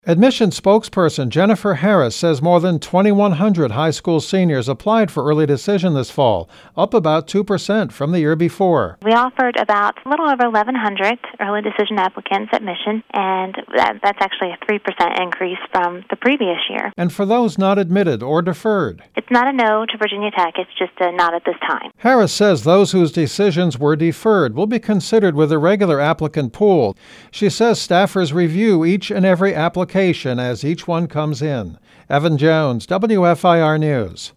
Admissions spokesperson Jennifer Harris says more than 2,100 high school seniors applied for early decision this fall, up about 2% from the year before. We offered about a little over 1,100 early decision applicants admission, and that's actually a 3% increase from the previous year. And for those not admitted or deferred, it's not a no to Virginia Tech, it's just a not at this time. Harris says those whose decisions were deferred will be considered with a regular applicant pool. She says staffers review each and every application as each one comes in. Evan Jones, WFIR News.